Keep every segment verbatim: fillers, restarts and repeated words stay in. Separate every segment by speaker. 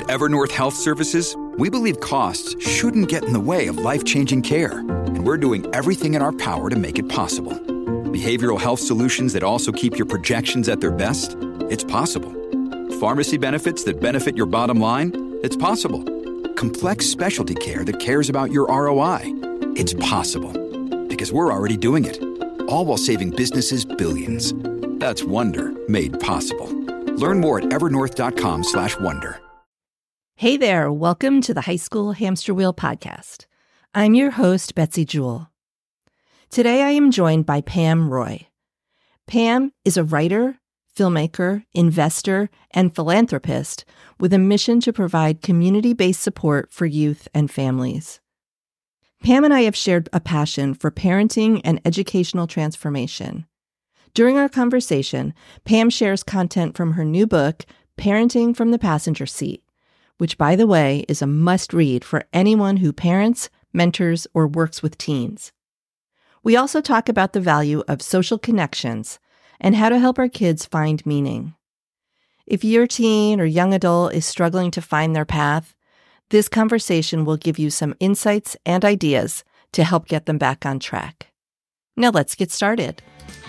Speaker 1: Evernorth Health Services, we believe costs shouldn't get in the way of life-changing care, and we're doing everything in our power to make it possible. Behavioral health solutions that also keep your projections at their best? It's possible. Pharmacy benefits that benefit your bottom line? It's possible. Complex specialty care that cares about your R O I? It's possible. Because we're already doing it. All while saving businesses billions. That's Wonder made possible. Learn more at evernorth.com slash wonder.
Speaker 2: Hey there, welcome to the High School Hamster Wheel podcast. I'm your host, Betsy Jewell. Today I am joined by Pam Roy. Pam is a writer, filmmaker, investor, and philanthropist with a mission to provide community-based support for youth and families. Pam and I have shared a passion for parenting and educational transformation. During our conversation, Pam shares content from her new book, Parenting from the Passenger Seat, which, by the way, is a must-read for anyone who parents, mentors, or works with teens. We also talk about the value of social connections and how to help our kids find meaning. If your teen or young adult is struggling to find their path, this conversation will give you some insights and ideas to help get them back on track. Now let's get started.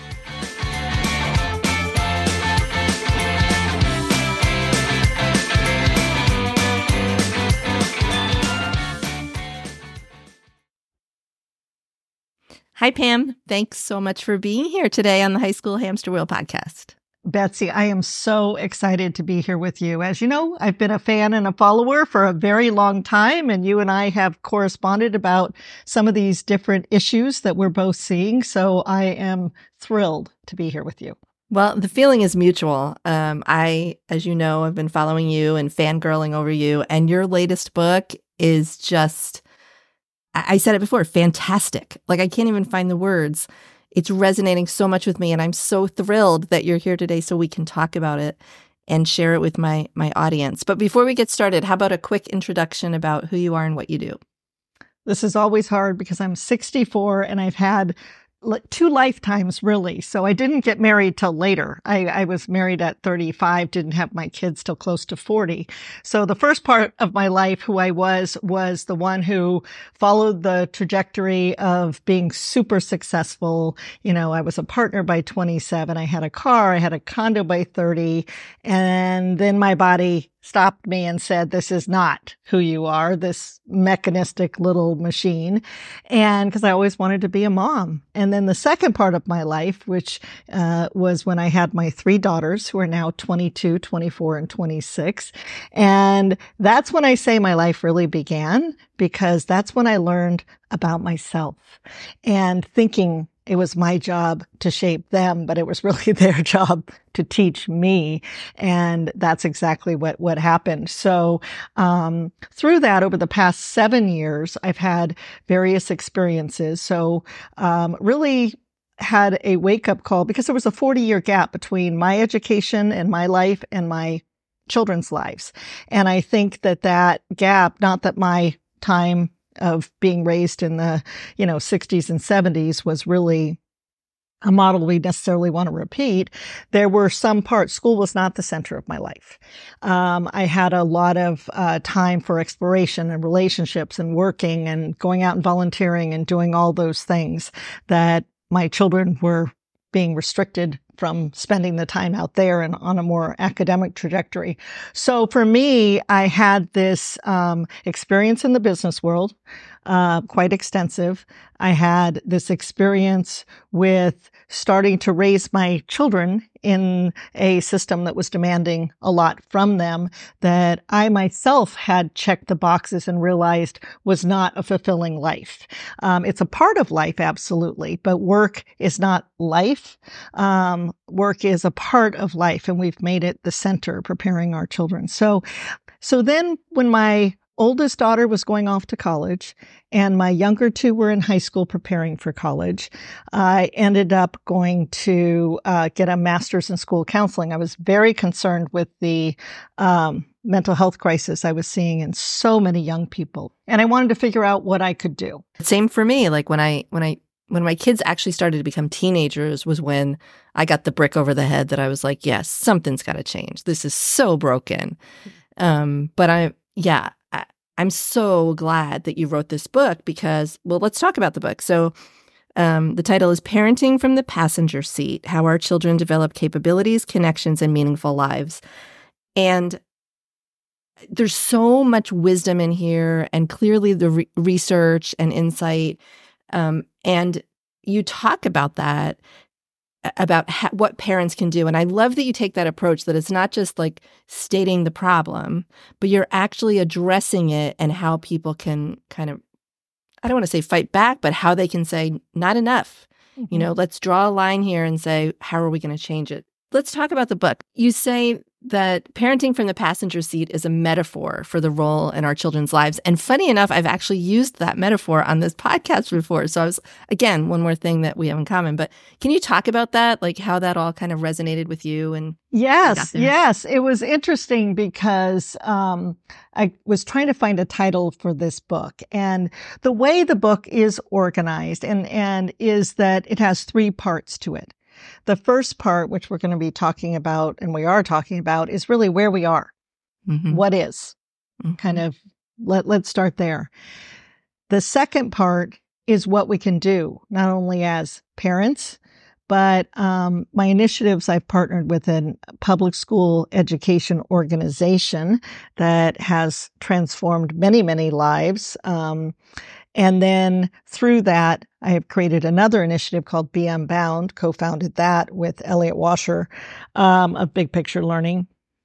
Speaker 2: Hi, Pam. Thanks so much for being here today on the High School Hamster Wheel podcast.
Speaker 3: Betsy, I am so excited to be here with you. As you know, I've been a fan and a follower for a very long time, and you and I have corresponded about some of these different issues that we're both seeing. So I am thrilled to be here with you.
Speaker 2: Well, the feeling is mutual. Um, I, as you know, have been following you and fangirling over you, and your latest book is just, I said it before, fantastic. Like, I can't even find the words. It's resonating so much with me, and I'm so thrilled that you're here today so we can talk about it and share it with my my audience. But before we get started, how about a quick introduction about who you are and what you do?
Speaker 3: This is always hard because I'm sixty-four and I've had two lifetimes, really. So I didn't get married till later. I, I was married at thirty-five, didn't have my kids till close to forty. So the first part of my life, who I was, was the one who followed the trajectory of being super successful. You know, I was a partner by twenty-seven. I had a car. I had a condo by thirty. And then my body stopped me and said, this is not who you are, this mechanistic little machine. And because I always wanted to be a mom. And then the second part of my life, which uh, was when I had my three daughters, who are now twenty-two, twenty-four, and twenty-six. And that's when I say my life really began, because that's when I learned about myself and thinking it was my job to shape them, but it was really their job to teach me. And that's exactly what, what happened. So um, through that, over the past seven years, I've had various experiences. So um, really had a wake-up call, because there was a forty-year gap between my education and my life and my children's lives. And I think that that gap, not that my time of being raised in the, you know, sixties and seventies was really a model we necessarily want to repeat. There were some parts, school was not the center of my life. Um, I had a lot of uh, time for exploration and relationships and working and going out and volunteering and doing all those things that my children were being restricted from spending the time out there and on a more academic trajectory. So for me, I had this um, experience in the business world, uh, quite extensive. I had this experience with starting to raise my children in a system that was demanding a lot from them, that I myself had checked the boxes and realized was not a fulfilling life. Um, it's a part of life, absolutely, but work is not life. Um, work is a part of life, and we've made it the center, preparing our children. So, so then when my oldest daughter was going off to college and my younger two were in high school preparing for college, I ended up going to uh, get a master's in school counseling. I was very concerned with the um, mental health crisis I was seeing in so many young people. And I wanted to figure out what I could do.
Speaker 2: Same for me. Like when I, when I, when my kids actually started to become teenagers was when I got the brick over the head that I was like, yes, something's got to change. This is so broken. Um, but I, yeah, I, I'm so glad that you wrote this book because, well, let's talk about the book. So um, the title is Parenting from the Passenger Seat, How Our Children Develop Capabilities, Connections, and Meaningful Lives. And there's so much wisdom in here and clearly the re- research and insight. Um, and you talk about that, about ha- what parents can do. And I love that you take that approach, that it's not just like stating the problem, but you're actually addressing it and how people can kind of, I don't want to say fight back, but how they can say, not enough. Mm-hmm. You know, let's draw a line here and say, how are we going to change it? Let's talk about the book. You say that parenting from the passenger seat is a metaphor for the role in our children's lives. And funny enough, I've actually used that metaphor on this podcast before. So I was, again, one more thing that we have in common. But can you talk about that, like how that all kind of resonated with you? And
Speaker 3: Yes, yes. It was interesting because um, I was trying to find a title for this book. And the way the book is organized and, and is that it has three parts to it. The first part, which we're going to be talking about, and we are talking about, is really where we are. Mm-hmm. What is? Mm-hmm. Kind of, let, let's start there. The second part is what we can do, not only as parents, but um, my initiatives, I've partnered with a public school education organization that has transformed many, many lives. Um, And then through that, I have created another initiative called Be Unbound, co-founded that with Elliot Washer um, of Big Picture Learning.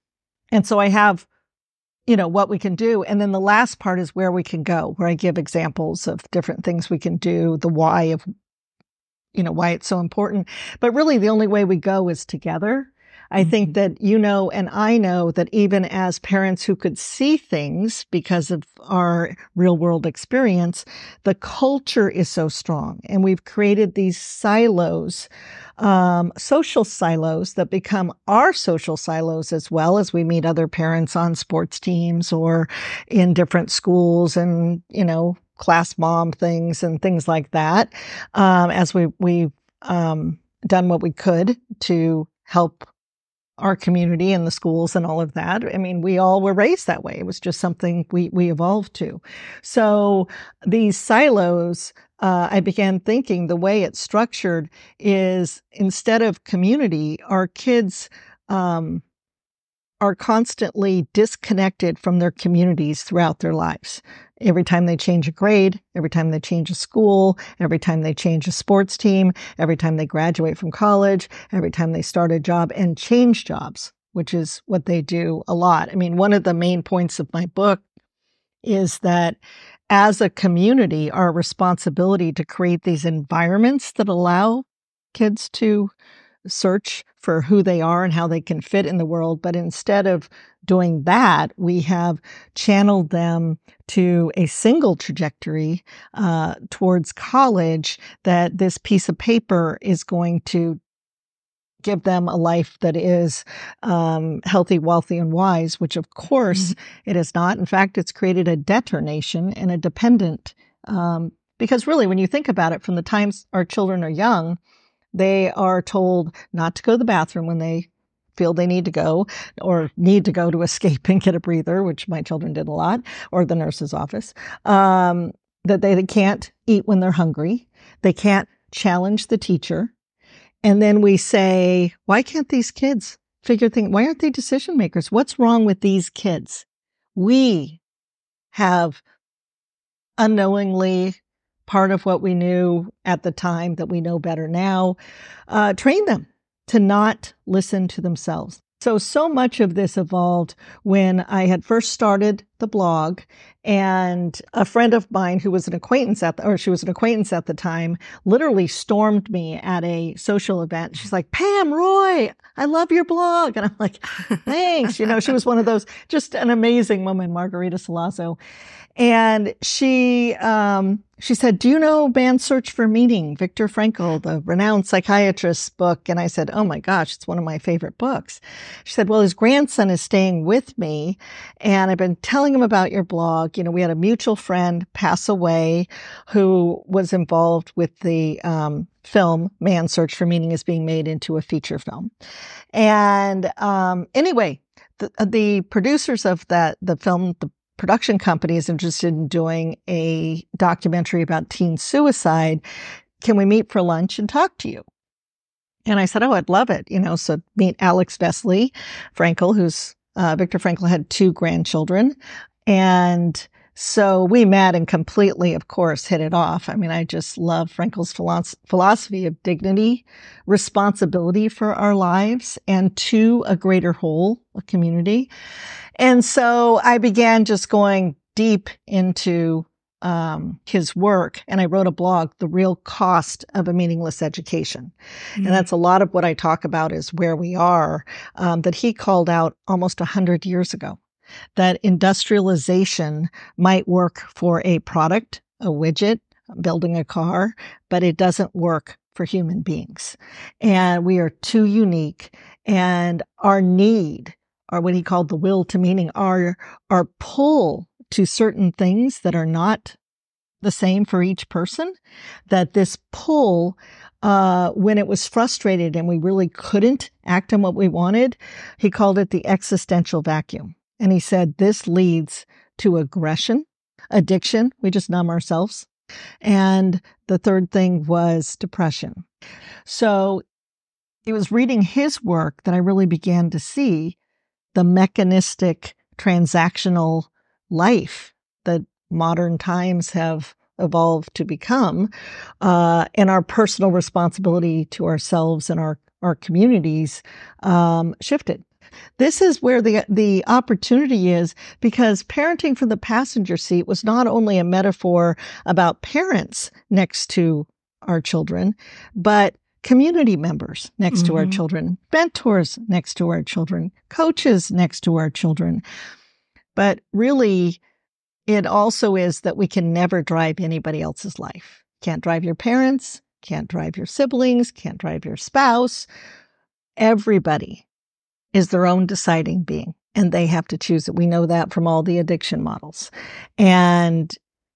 Speaker 3: And so I have, you know, what we can do. And then the last part is where we can go, where I give examples of different things we can do, the why of, you know, why it's so important. But really the only way we go is together. I mm-hmm. think that you know, and I know that even as parents who could see things because of our real world experience, the culture is so strong. And we've created these silos, um, social silos that become our social silos as well as we meet other parents on sports teams or in different schools and, you know, class mom things and things like that. Um, as we, we've, um, done what we could to help our community and the schools and all of that. I mean, we all were raised that way. It was just something we, we evolved to. So these silos, uh, I began thinking the way it's structured is instead of community, our kids, um, are constantly disconnected from their communities throughout their lives. Every time they change a grade, every time they change a school, every time they change a sports team, every time they graduate from college, every time they start a job and change jobs, which is what they do a lot. I mean, one of the main points of my book is that as a community, our responsibility to create these environments that allow kids to search for who they are and how they can fit in the world. But instead of doing that, we have channeled them to a single trajectory uh, towards college, that this piece of paper is going to give them a life that is um, healthy, wealthy, and wise, which of course mm-hmm. it is not. In fact, it's created a debtor nation and a dependent. Um, because really, when you think about it, from the times our children are young, they are told not to go to the bathroom when they feel they need to go or need to go to escape and get a breather, which my children did a lot, or the nurse's office, um, that they, they can't eat when they're hungry. They can't challenge the teacher. And then we say, why can't these kids figure things? Why aren't they decision makers? What's wrong with these kids? We have unknowingly, part of what we knew at the time that we know better now, uh, train them to not listen to themselves. So, so much of this evolved when I had first started the blog, and a friend of mine who was an acquaintance at the, or she was an acquaintance at the time, literally stormed me at a social event. She's like, Pam, Roy, I love your blog. And I'm like, thanks. You know, she was one of those, just an amazing woman, Margarita Salazzo. And she, um, she said, do you know Man's Search for Meaning, Viktor Frankl, the renowned psychiatrist's book? And I said, oh my gosh, it's one of my favorite books. She said, well, his grandson is staying with me and I've been telling him about your blog. You know, we had a mutual friend pass away who was involved with the, um, film Man's Search for Meaning is being made into a feature film. And, um, anyway, the, the producers of that, the film, the production company is interested in doing a documentary about teen suicide. Can we meet for lunch and talk to you? And I said, oh, I'd love it. You know, so meet Alex Vesely Frankl, who's, uh, Viktor Frankl had two grandchildren. And so we met and completely, of course, hit it off. I mean, I just love Frankl's philosophy of dignity, responsibility for our lives, and to a greater whole, a community. And so I began just going deep into um, his work, and I wrote a blog, The Real Cost of a Meaningless Education. Mm-hmm. And that's a lot of what I talk about is where we are, um, that he called out almost one hundred years ago. That industrialization might work for a product, a widget, building a car, but it doesn't work for human beings. And we are too unique. And our need, or what he called the will to meaning, our, our pull to certain things that are not the same for each person, that this pull, uh, when it was frustrated and we really couldn't act on what we wanted, he called it the existential vacuum. And he said, this leads to aggression, addiction. We just numb ourselves. And the third thing was depression. So it was reading his work that I really began to see the mechanistic, transactional life that modern times have evolved to become, uh, and our personal responsibility to ourselves and our, our communities um, shifted. This is where the the opportunity is, because parenting from the passenger seat was not only a metaphor about parents next to our children, but community members next mm-hmm. to our children, mentors next to our children, coaches next to our children. But really, it also is that we can never drive anybody else's life. Can't drive your parents, can't drive your siblings, can't drive your spouse. Everybody is their own deciding being, and they have to choose it. We know that from all the addiction models. And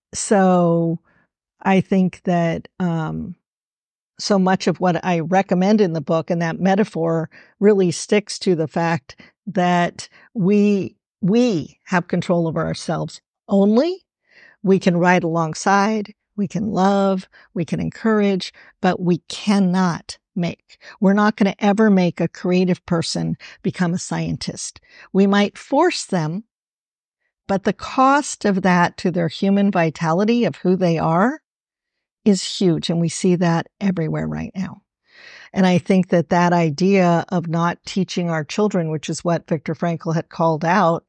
Speaker 3: so I think that um, so much of what I recommend in the book and that metaphor really sticks to the fact that we we have control over ourselves only. We can ride alongside, we can love, we can encourage, but we cannot make. We're not going to ever make a creative person become a scientist. We might force them, but the cost of that to their human vitality of who they are is huge. And we see that everywhere right now. And I think that that idea of not teaching our children, which is what Viktor Frankl had called out,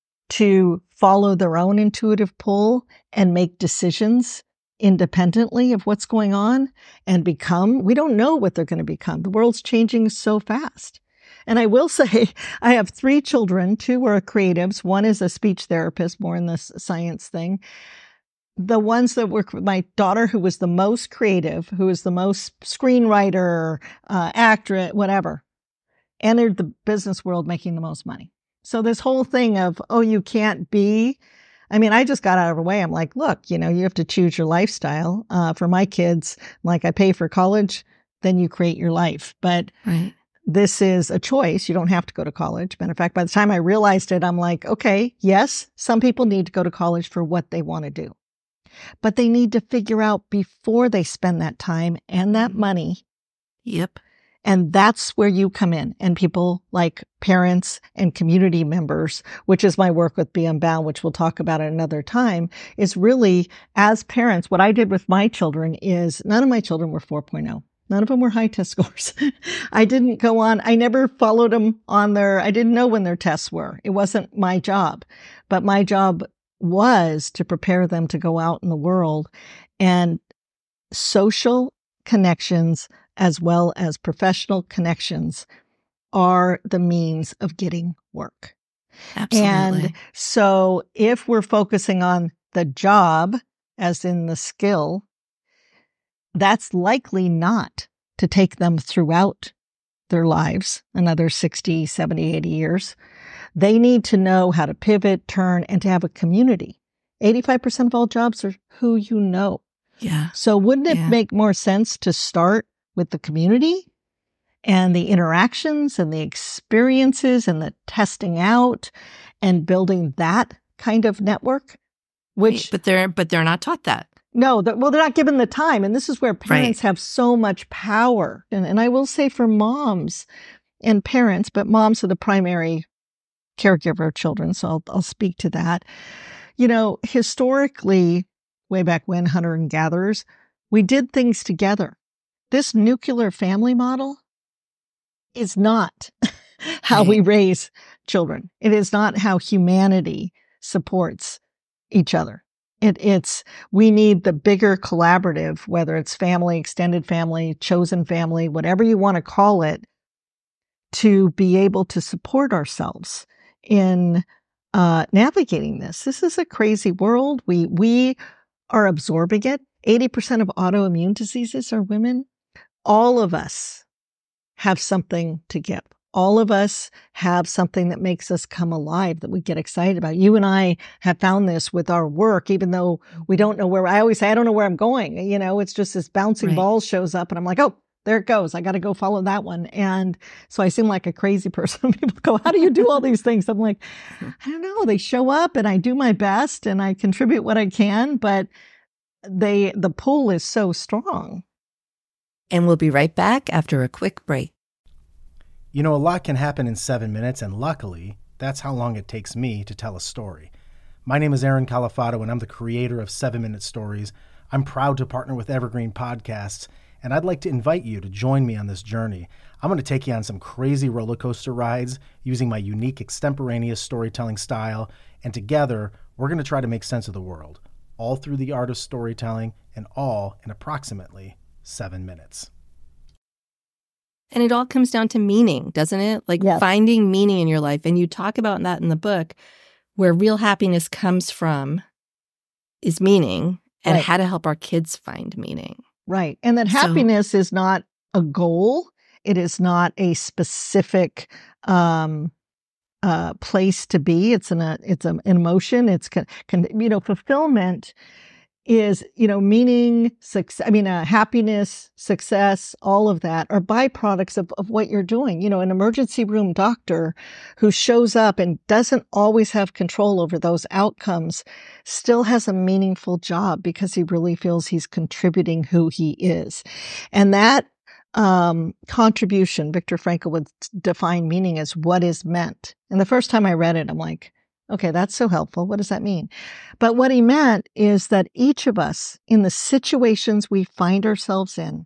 Speaker 3: to follow their own intuitive pull and make decisions independently of what's going on and become, we don't know what they're going to become. The world's changing so fast. And I will say, I have three children. Two are creatives. One is a speech therapist, more in this science thing. The ones that were, my daughter, who was the most creative, who was the most screenwriter, uh, actor, whatever, entered the business world making the most money. So this whole thing of, oh, you can't be, I mean, I just got out of her way. I'm like, look, you know, you have to choose your lifestyle. Uh, for my kids, like I pay for college, then you create your life. But right. This is a choice. You don't have to go to college. Matter of fact, by the time I realized it, I'm like, okay, yes, some people need to go to college for what they want to do. But they need to figure out before they spend that time and that money.
Speaker 2: Yep.
Speaker 3: And that's where you come in, and people like parents and community members, which is my work with Be Unbound, which we'll talk about at another time, is really, as parents, what I did with my children is none of my children were four point oh. None of them were high test scores. I didn't go on. I never followed them on their, I didn't know when their tests were. It wasn't my job, but my job was to prepare them to go out in the world, and social connections as well as professional connections are the means of getting work.
Speaker 2: Absolutely.
Speaker 3: And so if we're focusing on the job, as in the skill, that's likely not to take them throughout their lives, another sixty, seventy, eighty years. They need to know how to pivot, turn, and to have a community. eighty-five percent of all jobs are who you know.
Speaker 2: Yeah.
Speaker 3: So wouldn't it
Speaker 2: yeah.
Speaker 3: make more sense to start with the community and the interactions and the experiences and the testing out and building that kind of network, which
Speaker 2: but they're but they're not taught that.
Speaker 3: No, the, well, they're not given the time. And this is where parents
Speaker 2: Right.
Speaker 3: have so much power. And, and I will say for moms and parents, but moms are the primary caregiver of children. So I'll, I'll speak to that. You know, historically, way back when, hunter and gatherers, we did things together. This nuclear family model is not how
Speaker 2: Right.
Speaker 3: we raise children. It is not how humanity supports each other. It, it's, we need the bigger collaborative, whether it's family, extended family, chosen family, whatever you want to call it, to be able to support ourselves in uh, navigating this. This is a crazy world. We, we are absorbing it. eighty percent of autoimmune diseases are women. All of us have something to give. All of us have something that makes us come alive, that we get excited about. You and I have found this with our work, even though we don't know where, I always say, I don't know where I'm going. You know, it's just this bouncing
Speaker 2: Right.
Speaker 3: ball shows up and I'm like, oh, there it goes. I got to go follow that one. And so I seem like a crazy person. People go, how do you do all these things? I'm like, I don't know. They show up and I do my best and I contribute what I can, but they, the pull is so strong.
Speaker 2: And we'll be right back after a quick break.
Speaker 4: You know, a lot can happen in seven minutes, and luckily, that's how long it takes me to tell a story. My name is Aaron Califato, and I'm the creator of seven minute Stories. I'm proud to partner with Evergreen Podcasts, and I'd like to invite you to join me on this journey. I'm going to take you on some crazy roller coaster rides using my unique extemporaneous storytelling style, and together, we're going to try to make sense of the world, all through the art of storytelling, and all in approximately seven minutes.
Speaker 2: And it all comes down to meaning, doesn't it? Like
Speaker 3: Yes.
Speaker 2: finding meaning in your life. And you talk about that in the book, where real happiness comes from is meaning, and
Speaker 3: Right.
Speaker 2: how to help our kids find meaning.
Speaker 3: Right. And that
Speaker 2: So-
Speaker 3: happiness is not a goal. It is not a specific um, uh, place to be. It's an, uh, it's an emotion. It's, con- con- you know, fulfillment is, you know, meaning, success, I mean, uh, happiness, success, all of that are byproducts of, of what you're doing. You know, an emergency room doctor who shows up and doesn't always have control over those outcomes still has a meaningful job because he really feels he's contributing who he is. And that um, contribution, Viktor Frankl would define meaning as what is meant. And the first time I read it, I'm like, okay, that's so helpful. What does that mean? But what he meant is that each of us, in the situations we find ourselves in,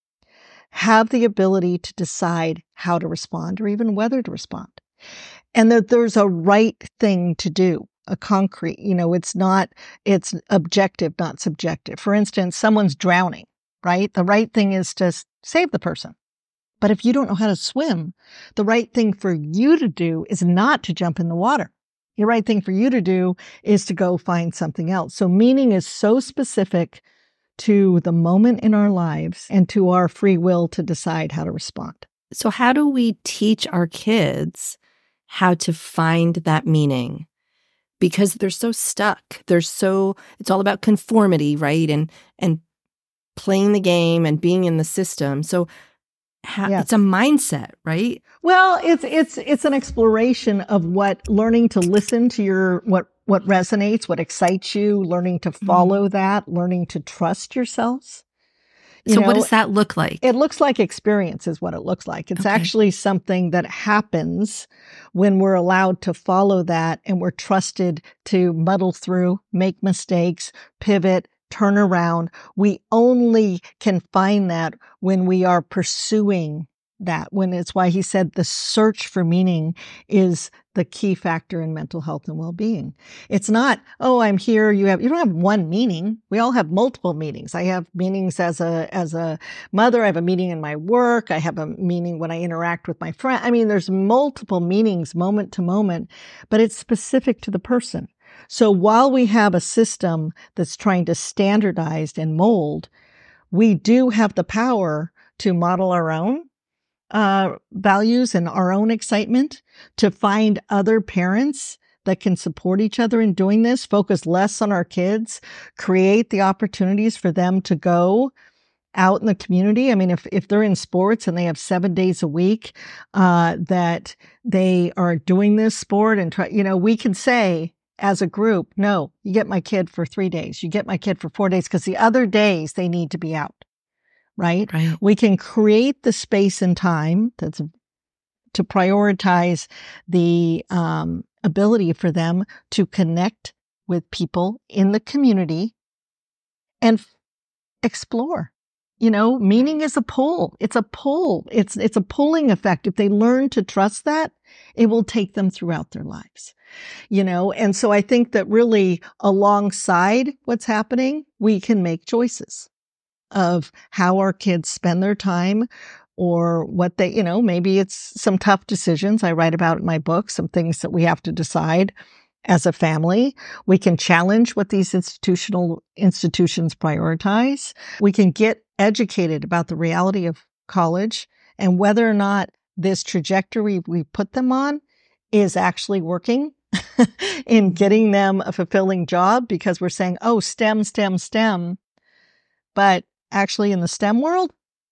Speaker 3: have the ability to decide how to respond or even whether to respond. And that there's a right thing to do, a concrete, you know, it's not, it's objective, not subjective. For instance, someone's drowning, right? The right thing is to s- save the person. But if you don't know how to swim, the right thing for you to do is not to jump in the water. The right thing for you to do is to go find something else. So meaning is so specific to the moment in our lives and to our free will to decide how to respond.
Speaker 2: So how do we teach our kids how to find that meaning? Because they're so stuck. They're so, it's all about conformity, right? And and playing the game and being in the system. So how,
Speaker 3: Yes.
Speaker 2: it's a mindset, right?
Speaker 3: Well, it's it's it's an exploration of what learning to listen to your what what resonates, what excites you, learning to follow that, learning to trust yourselves. You
Speaker 2: So what
Speaker 3: know,
Speaker 2: does that look like?
Speaker 3: It looks like experience is what it looks like. It's
Speaker 2: Okay.
Speaker 3: actually something that happens when we're allowed to follow that and we're trusted to muddle through, make mistakes, pivot, turn around. We only can find that when we are pursuing that, when it's why he said the search for meaning is the key factor in mental health and well-being. It's not, oh, I'm here. You have, you don't have one meaning. We all have multiple meanings. I have meanings as a, as a mother. I have a meaning in my work. I have a meaning when I interact with my friend. I mean, there's multiple meanings moment to moment, but it's specific to the person. So while we have a system that's trying to standardize and mold, we do have the power to model our own uh, values and our own excitement, to find other parents that can support each other in doing this, focus less on our kids, create the opportunities for them to go out in the community. I mean, if, if they're in sports and they have seven days a week, uh, that they are doing this sport and try, you know, we can say as a group, no, you get my kid for three days. You get my kid for four days because the other days they need to be out, right?
Speaker 2: Right.
Speaker 3: We can create the space and time that's to prioritize the um, ability for them to connect with people in the community and f- explore. You know, meaning is a pull. It's a pull. It's, it's a pulling effect. If they learn to trust that, it will take them throughout their lives, you know? And so I think that really alongside what's happening, we can make choices of how our kids spend their time or what they, you know, maybe it's some tough decisions I write about in my book, some things that we have to decide as a family. We can challenge what these institutional institutions prioritize. We can get educated about the reality of college and whether or not this trajectory we put them on is actually working in getting them a fulfilling job, because we're saying, oh, STEM, STEM, STEM. But actually in the STEM world,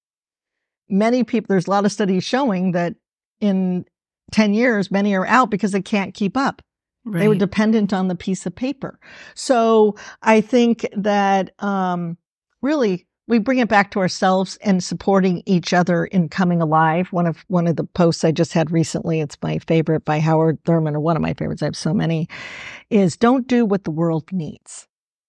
Speaker 3: many people, there's a lot of studies showing that in ten years, many are out because they can't keep up.
Speaker 2: Right.
Speaker 3: They were dependent on the piece of paper. So I think that um, really we bring it back to ourselves and supporting each other in coming alive. One of one of the posts I just had recently, it's my favorite by Howard Thurman, or one of my favorites, I have so many, is don't do what the world needs.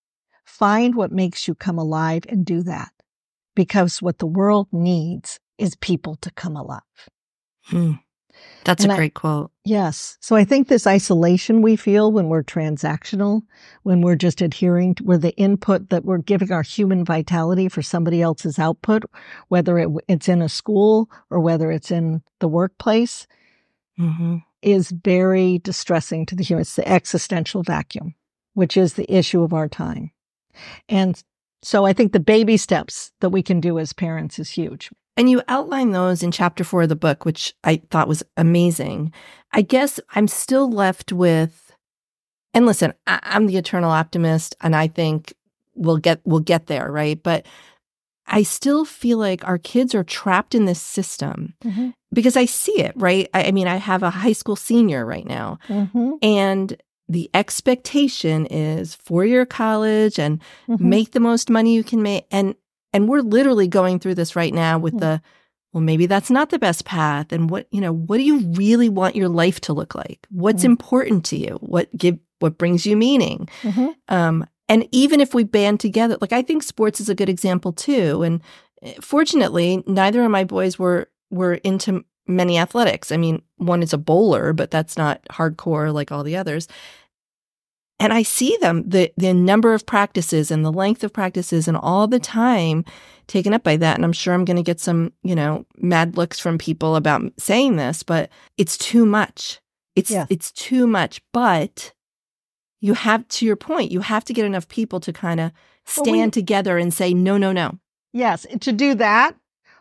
Speaker 3: Find what makes you come alive and do that. Because what the world needs is people to come alive.
Speaker 2: Hmm. That's
Speaker 3: and
Speaker 2: a
Speaker 3: I,
Speaker 2: great quote.
Speaker 3: Yes. So I think this isolation we feel when we're transactional, when we're just adhering to where the input that we're giving our human vitality for somebody else's output, whether it, it's in a school or whether it's in the workplace,
Speaker 2: Mm-hmm.
Speaker 3: is very distressing to the human. It's the existential vacuum, which is the issue of our time. And so I think the baby steps that we can do as parents is huge.
Speaker 2: And you outline those in chapter four of the book, which I thought was amazing. I guess I'm still left with, and listen, I, I'm the eternal optimist, and I think we'll get we'll get there, right? But I still feel like our kids are trapped in this system mm-hmm. because I see it, right? I, I mean, I have a high school senior right now, mm-hmm. and the expectation is four-year college and mm-hmm. make the most money you can make, and And we're literally going through this right now with the, well, maybe that's not the best path. And what, you know, what do you really want your life to look like? What's mm-hmm. important to you? What give, what brings you meaning? Mm-hmm. Um, and even if we band together, like I think sports is a good example too. And fortunately, neither of my boys were, were into many athletics. I mean, one is a bowler, but that's not hardcore like all the others. And I see them, the the number of practices and the length of practices and all the time taken up by that. And I'm sure I'm going to get some, you know, mad looks from people about saying this, but it's too much. It's yeah. it's too much. But you have, to your point, you have to get enough people to kind of stand well, we, together and say, no, no, no.
Speaker 3: Yes, to do that,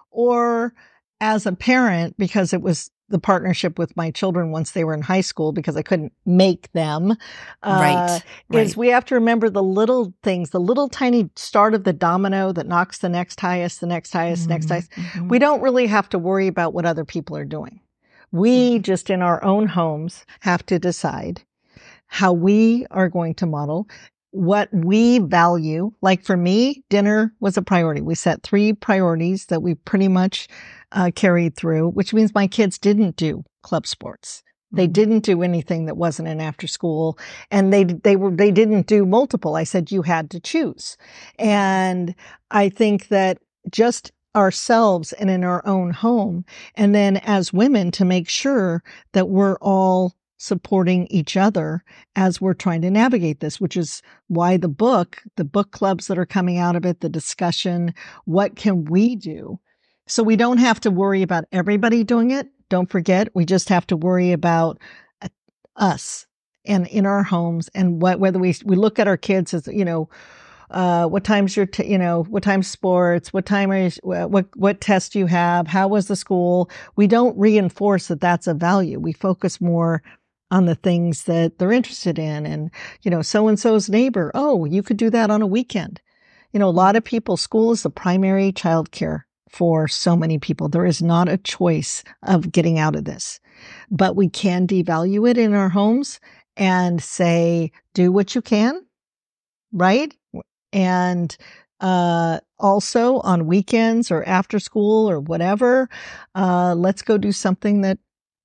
Speaker 3: or as a parent, because it was the partnership with my children once they were in high school, because I couldn't make them, uh,
Speaker 2: right, right.
Speaker 3: is we have to remember the little things, the little tiny start of the domino that knocks the next highest, the next highest, mm-hmm, next highest. Mm-hmm. We don't really have to worry about what other people are doing. We mm-hmm. just in our own homes have to decide how we are going to model what we value. Like for me, dinner was a priority. We set three priorities that we pretty much uh, carried through, which means my kids didn't do club sports. They didn't do anything that wasn't an after school, and they they were they didn't do multiple. I said you had to choose. And I think that just ourselves and in our own home, and then as women, to make sure that we're all supporting each other as we're trying to navigate this, which is why the book, the book clubs that are coming out of it, the discussion, what can we do? So we don't have to worry about everybody doing it. Don't forget, we just have to worry about us and in our homes, and what, whether we, we look at our kids as, you know, uh, what time's your, t- you know, what time's sports, what time are you, what, what test do you have? How was the school? We don't reinforce that that's a value. We focus more on the things that they're interested in. And, you know, so-and-so's neighbor, oh, you could do that on a weekend. You know, a lot of people, school is the primary childcare for so many people. There is not a choice of getting out of this, but we can devalue it in our homes and say, do what you can, right? And uh, also on weekends or after school or whatever, uh, let's go do something that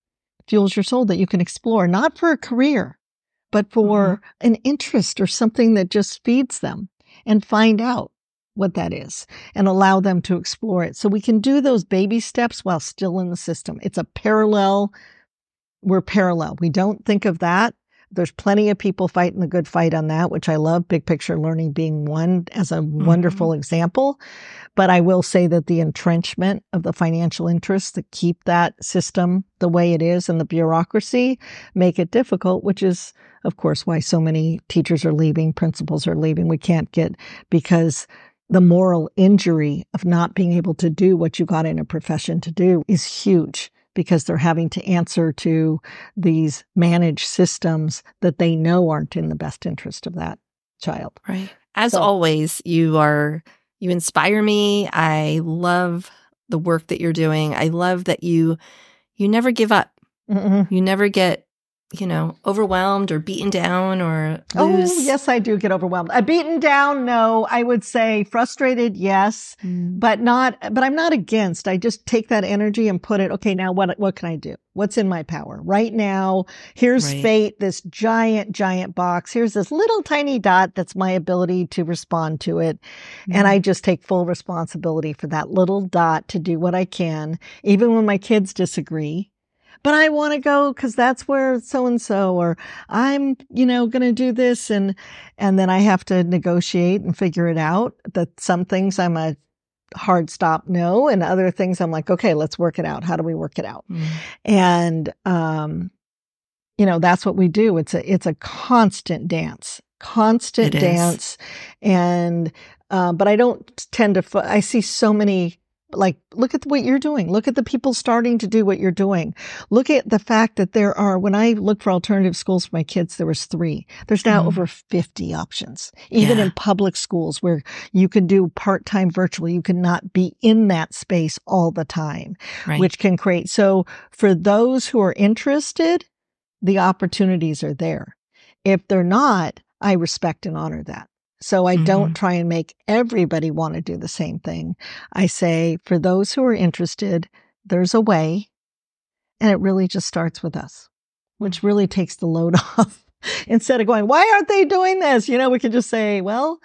Speaker 3: fuels your soul that you can explore, not for a career, but for mm-hmm. an interest or something that just feeds them, and find out what that is and allow them to explore it. So we can do those baby steps while still in the system. It's a parallel. We're parallel. We don't think of that. There's plenty of people fighting the good fight on that, which I love, big picture learning being one as a mm-hmm. wonderful example. But I will say that the entrenchment of the financial interests that keep that system the way it is and the bureaucracy make it difficult, which is, of course, why so many teachers are leaving, principals are leaving. We can't get, because the moral injury of not being able to do what you got in a profession to do is huge, because they're having to answer to these managed systems that they know aren't in the best interest of that child.
Speaker 2: Right. As
Speaker 3: so,
Speaker 2: always, you are, you inspire me. I love the work that you're doing. I love that you, you never give up.
Speaker 3: Mm-mm.
Speaker 2: You never get, you know, overwhelmed or beaten down or lose.
Speaker 3: Oh, yes, I do get overwhelmed. Uh, beaten down, no. I would say frustrated, yes, mm. but not, but I'm not against. I just take that energy and put it, okay, now what, what can I do? What's in my power right now? Here's
Speaker 2: right.
Speaker 3: fate, this giant, giant box. Here's this little tiny dot that's my ability to respond to it. Mm. And I just take full responsibility for that little dot to do what I can, even when my kids disagree. But I want to go because that's where so-and-so, or I'm, you know, going to do this. And, and then I have to negotiate and figure it out. That some things I'm a hard stop no. And other things I'm like, okay, let's work it out. How do we work it out? Mm. And, um, you know, that's what we do. It's a, it's a constant dance, constant
Speaker 2: it
Speaker 3: dance.
Speaker 2: Is.
Speaker 3: And, uh, but I don't tend to, fo- I see so many. Like, look at what you're doing. Look at the people starting to do what you're doing. Look at the fact that there are, when I look for alternative schools for my kids, there was three. There's now mm. over fifty options, even
Speaker 2: yeah.
Speaker 3: in public schools where you can do part-time virtual. You cannot be in that space all the time,
Speaker 2: right.
Speaker 3: which can create. So for those who are interested, the opportunities are there. If they're not, I respect and honor that. So I mm-hmm. don't try and make everybody want to do the same thing. I say, for those who are interested, there's a way. And it really just starts with us, which really takes the load off. Instead of going, why aren't they doing this? You know, we can just say, well,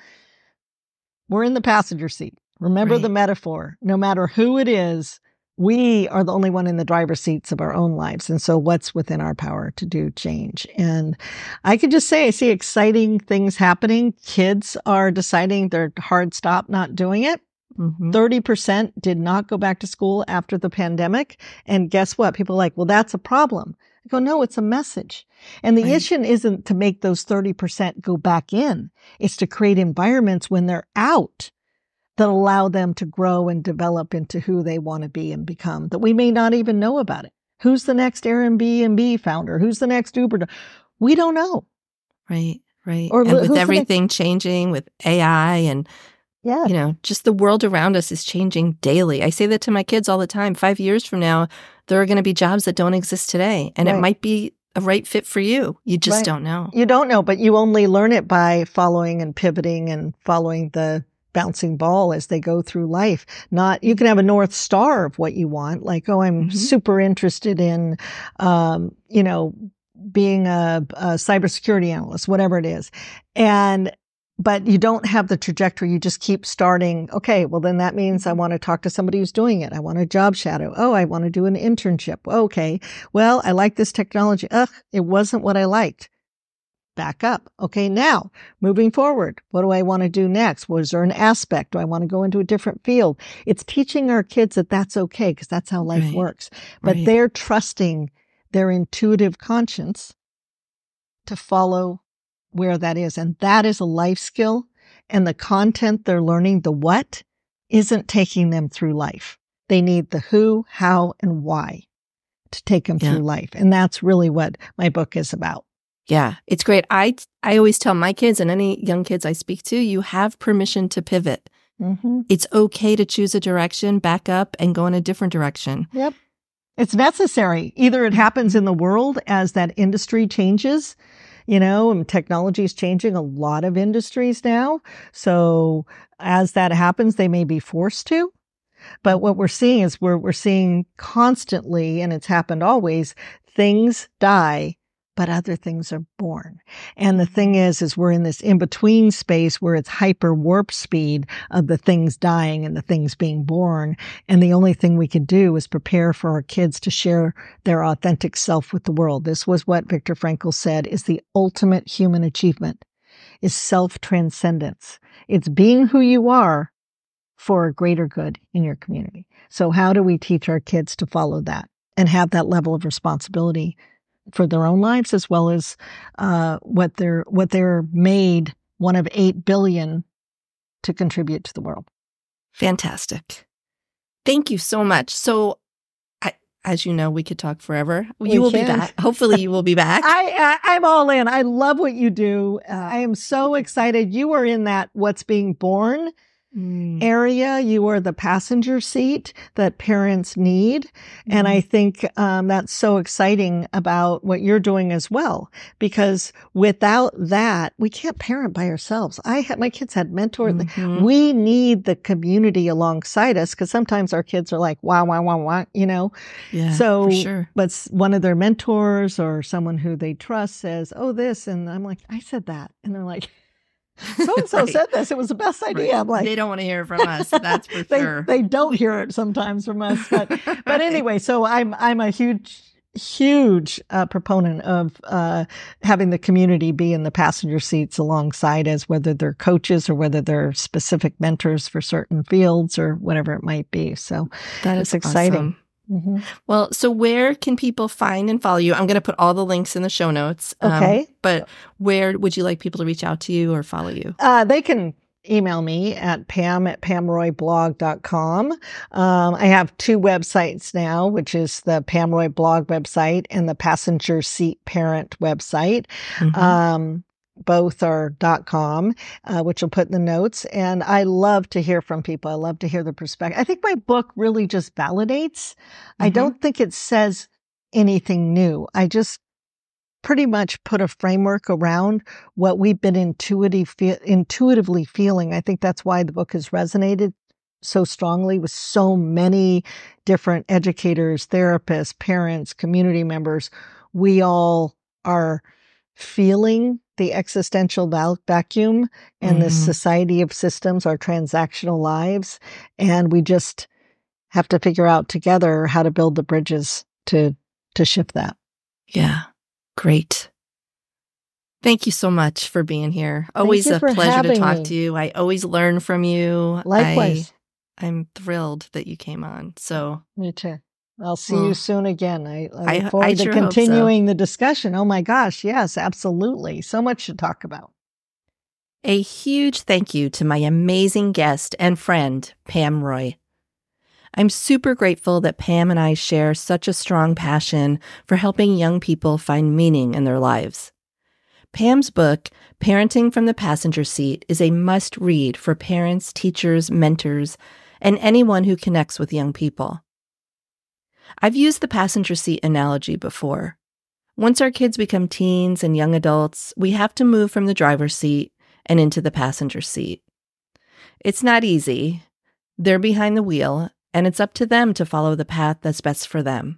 Speaker 3: we're in the passenger seat. Remember right. the metaphor. No matter who it is, we are the only one in the driver's seats of our own lives. And so what's within our power to do change? And I could just say, I see exciting things happening. Kids are deciding they're hard stop not doing it. Mm-hmm. thirty percent did not go back to school after the pandemic. And guess what? People are like, well, that's a problem. I go, no, it's a message. And the right. issue isn't to make those thirty percent go back in. It's to create environments when they're out that allow them to grow and develop into who they want to be and become, that we may not even know about it. Who's the next Airbnb founder? Who's the next Uber? We don't know.
Speaker 2: Right, right.
Speaker 3: Or
Speaker 2: and with everything
Speaker 3: next...
Speaker 2: changing with A I and,
Speaker 3: yeah.
Speaker 2: you know, just the world around us is changing daily. I say that to my kids all the time. Five years from now, there are going to be jobs that don't exist today. And right. it might be a right fit for you. You just
Speaker 3: right.
Speaker 2: don't know.
Speaker 3: You don't know, but you only learn it by following and pivoting and following the bouncing ball as they go through life. Not, you can have a North Star of what you want, like, oh, I'm mm-hmm. super interested in, um, you know, being a, a cybersecurity analyst, whatever it is. And, but you don't have the trajectory. You just keep starting. Okay, well, then that means I want to talk to somebody who's doing it. I want to job shadow. Oh, I want to do an internship. Okay. Well, I like this technology. Ugh, it wasn't what I liked. Back up. Okay, now, moving forward, what do I want to do next? Was there an aspect? Do I want to go into a different field? It's teaching our kids that that's okay, because that's how life
Speaker 2: right.
Speaker 3: works. But
Speaker 2: right.
Speaker 3: they're trusting their intuitive conscience to follow where that is. And that is a life skill. And the content they're learning, the what, isn't taking them through life. They need the who, how, and why to take them
Speaker 2: yeah.
Speaker 3: through life. And that's really what my book is about.
Speaker 2: Yeah, it's great. I I always tell my kids and any young kids I speak to, you have permission to pivot.
Speaker 3: Mm-hmm.
Speaker 2: It's okay to choose a direction, back up, and go in a different direction.
Speaker 3: Yep. It's necessary. Either it happens in the world as that industry changes, you know, and technology is changing a lot of industries now. So as that happens, they may be forced to. But what we're seeing is we're, we're seeing constantly, and it's happened always, things die, but other things are born. And the thing is, is we're in this in-between space where it's hyper warp speed of the things dying and the things being born. And the only thing we can do is prepare for our kids to share their authentic self with the world. This was what Viktor Frankl said is the ultimate human achievement, is self-transcendence. It's being who you are for a greater good in your community. So how do we teach our kids to follow that and have that level of responsibility for their own lives, as well as uh, what they're what they're made one of eight billion to contribute to the world.
Speaker 2: Fantastic. Thank you so much. So, I, as you know, we could talk forever.
Speaker 3: We
Speaker 2: you will
Speaker 3: can.
Speaker 2: be back. Hopefully, you will be back.
Speaker 3: I, I I'm all in. I love what you do. Uh, I am so excited. You are in that what's being born
Speaker 2: Mm.
Speaker 3: area. You are the passenger seat that parents need. Mm. And I think um, that's so exciting about what you're doing as well, because without that, we can't parent by ourselves. I had, my kids had mentors. Mm-hmm. We need the community alongside us, because sometimes our kids are like, wow, wow, wow, wow, you know?
Speaker 2: Yeah,
Speaker 3: so,
Speaker 2: for sure.
Speaker 3: But one of their mentors or someone who they trust says, oh, this. And I'm like, I said that. And they're like, so-and-so right. said this. It was the best idea.
Speaker 2: Right.
Speaker 3: I'm like,
Speaker 2: they don't want to hear it from us. That's for
Speaker 3: they,
Speaker 2: sure.
Speaker 3: They don't hear it sometimes from us. But, but anyway, so I'm, I'm a huge, huge uh, proponent of uh, having the community be in the passenger seats alongside us, whether they're coaches or whether they're specific mentors for certain fields or whatever it might be. So
Speaker 2: that
Speaker 3: is
Speaker 2: is
Speaker 3: exciting.
Speaker 2: Awesome.
Speaker 3: Mm-hmm.
Speaker 2: Well, so where can people find and follow you? I'm going to put all the links in the show notes.
Speaker 3: Okay.
Speaker 2: Um, but where would you like people to reach out to you or follow you?
Speaker 3: Uh, they can email me at pam at pam roy blog dot com. Um, I have two websites now, which is the Pam Roy blog website and the Passenger Seat Parent website. Mm-hmm. Um, Both are .com, uh, which I'll put in the notes. And I love to hear from people. I love to hear the perspective. I think my book really just validates. Mm-hmm. I don't think it says anything new. I just pretty much put a framework around what we've been intuitive, fe- intuitively feeling. I think that's why the book has resonated so strongly with so many different educators, therapists, parents, community members. We all are feeling the existential val- vacuum and mm-hmm. this society of systems, our transactional lives. And we just have to figure out together how to build the bridges to, to shift that.
Speaker 2: Yeah. Great. Thank you so much for being here. Always a pleasure to talk
Speaker 3: me.
Speaker 2: to you. I always learn from you.
Speaker 3: Likewise.
Speaker 2: I, I'm thrilled that you came on. So
Speaker 3: me too. I'll see
Speaker 2: well,
Speaker 3: you soon again. I, I look
Speaker 2: I,
Speaker 3: forward
Speaker 2: I
Speaker 3: to
Speaker 2: sure
Speaker 3: continuing
Speaker 2: so.
Speaker 3: the discussion. Oh my gosh. Yes, absolutely. So much to talk about.
Speaker 2: A huge thank you to my amazing guest and friend, Pam Roy. I'm super grateful that Pam and I share such a strong passion for helping young people find meaning in their lives. Pam's book, Parenting from the Passenger Seat, is a must-read for parents, teachers, mentors, and anyone who connects with young people. I've used the passenger seat analogy before. Once our kids become teens and young adults, we have to move from the driver's seat and into the passenger seat. It's not easy. They're behind the wheel, and it's up to them to follow the path that's best for them.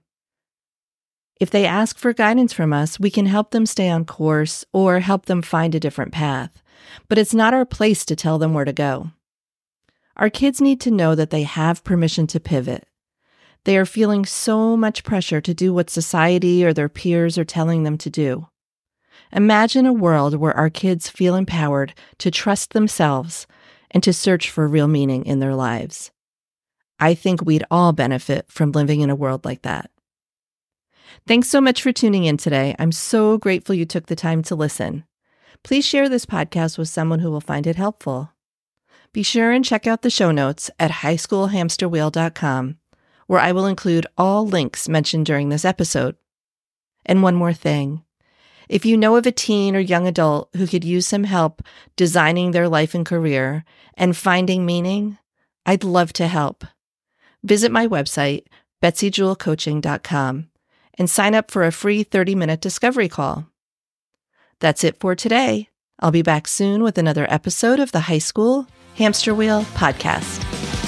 Speaker 2: If they ask for guidance from us, we can help them stay on course or help them find a different path, but it's not our place to tell them where to go. Our kids need to know that they have permission to pivot. They are feeling so much pressure to do what society or their peers are telling them to do. Imagine a world where our kids feel empowered to trust themselves and to search for real meaning in their lives. I think we'd all benefit from living in a world like that. Thanks so much for tuning in today. I'm so grateful you took the time to listen. Please share this podcast with someone who will find it helpful. Be sure and check out the show notes at high school hamster wheel dot com, where I will include all links mentioned during this episode. And one more thing. If you know of a teen or young adult who could use some help designing their life and career and finding meaning, I'd love to help. Visit my website, betsy jewell coaching dot com, and sign up for a free thirty-minute discovery call. That's it for today. I'll be back soon with another episode of the High School Hamster Wheel Podcast.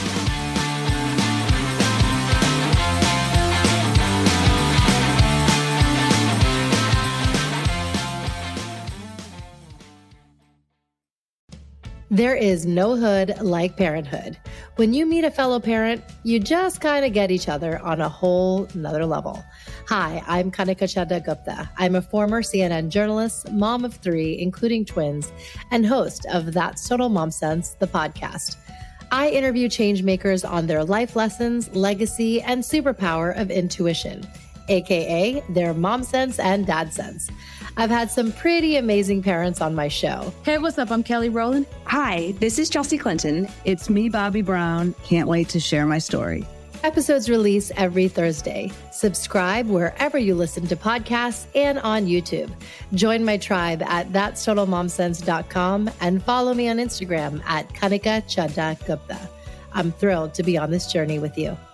Speaker 5: There is no hood like parenthood. When you meet a fellow parent, you just kind of get each other on a whole nother level. Hi, I'm Kanika Chadda Gupta. I'm a former C N N journalist, mom of three, including twins, and host of That's Total Mom Sense, the podcast. I interview changemakers on their life lessons, legacy, and superpower of intuition, aka their mom sense and dad sense. I've had some pretty amazing parents on my show.
Speaker 6: Hey, what's up? I'm Kelly Rowland.
Speaker 7: Hi, this is Chelsea Clinton. It's me, Bobby Brown. Can't wait to share my story.
Speaker 5: Episodes release every Thursday. Subscribe wherever you listen to podcasts and on YouTube. Join my tribe at that's total mom sense dot com and follow me on Instagram at Kanika Chadda Gupta. I'm thrilled to be on this journey with you.